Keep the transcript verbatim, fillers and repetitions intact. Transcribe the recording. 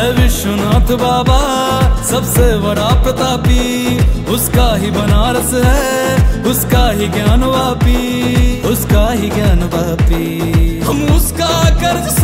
विश्वनाथ बाबा सबसे बड़ा प्रतापी, उसका ही बनारस है, उसका ही ज्ञान वापी, उसका ही ज्ञान वापी। हम उसका कर्ज